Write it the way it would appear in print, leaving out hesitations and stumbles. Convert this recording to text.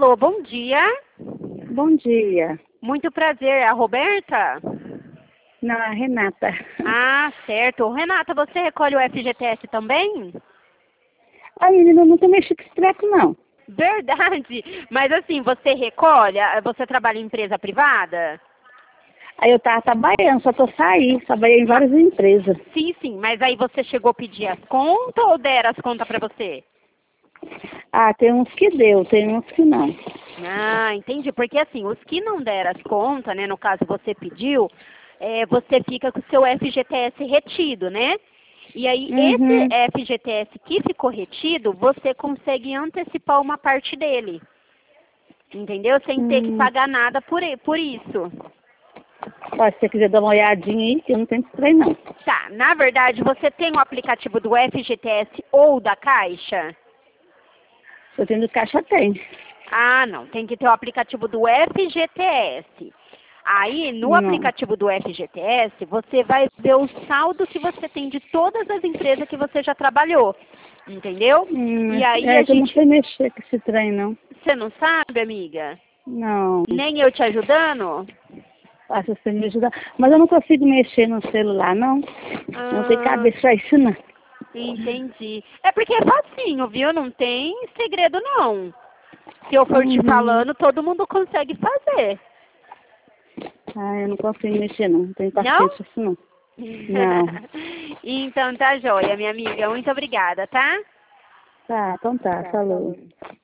Alô, bom dia. Bom dia. Muito prazer, é a Roberta? Não, a Renata. Ah, certo. Renata, você recolhe o FGTS também? A menina, eu nunca mexi com esse treco, não. Verdade. Mas assim, você recolhe? Você trabalha em empresa privada? Aí eu tava trabalhando, só que eu saí. Trabalhei em várias empresas. Sim, sim. Mas aí você chegou a pedir as contas ou deram as contas para você? Ah, tem uns que deu, tem uns que não. Ah, entendi. Porque assim, os que não deram as contas, né? No caso você pediu, você fica com o seu FGTS retido, né? E aí, Uhum. esse FGTS que ficou retido, você consegue antecipar uma parte dele. Entendeu? Sem ter que Hum. pagar nada por isso. Ó, se você quiser dar uma olhadinha aí, que eu não tenho esse trem, não. Tá, na verdade, você tem o aplicativo do FGTS ou da Caixa? Eu tenho do caixa, tem. Ah, não. Tem que ter o aplicativo do FGTS. Aí, no Não. aplicativo do FGTS, você vai ver o saldo que você tem de todas as empresas que você já trabalhou. Entendeu? E aí É a que eu não sei gente... mexer com esse trem, não. Você não sabe, amiga? Não. Nem eu te ajudando? Faça você me ajudar. Mas eu não consigo mexer no celular, não. Não tem Ah, cabeça pra isso, não. entendi. É porque é facinho, viu? Não tem segredo, não. Se eu for te Uhum. falando, todo mundo consegue fazer. Ah, eu não consigo mexer, não. Não tenho Não? paciência isso, não. Não. Então tá joia, minha amiga. Muito obrigada, tá? Tá, então tá. Falou.